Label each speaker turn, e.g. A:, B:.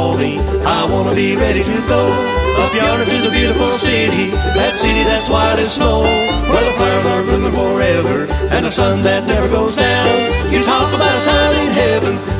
A: call me. I wanna be ready to go up yonder to the beautiful city, that city that's white as snow, where the flowers are blooming forever and the sun that never goes down. You talk about a time in heaven,